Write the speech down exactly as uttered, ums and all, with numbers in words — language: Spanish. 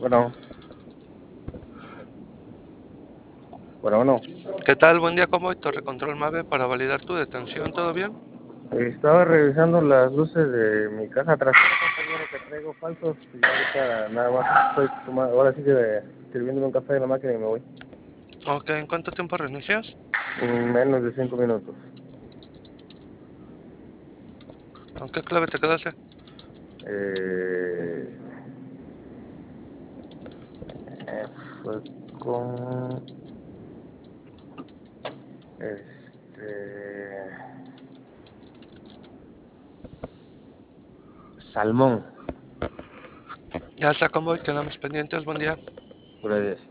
Bueno, bueno, bueno. ¿Qué tal? Buen día, ¿cómo voy? Torre Control Mave para validar tu detención, ¿todo bien? Estaba revisando las luces de mi caja trasera, compañero, que traigo falsos y ahorita nada más estoy tomando, ahora sí que sirviéndome un café de la máquina y me voy. Ok, ¿en cuánto tiempo reinicias? En menos de cinco minutos. ¿Con qué clave te quedaste? Eh, eh, fue con este salmón. Ya está, ¿cómo voy? Quedamos pendientes, buen día. Gracias.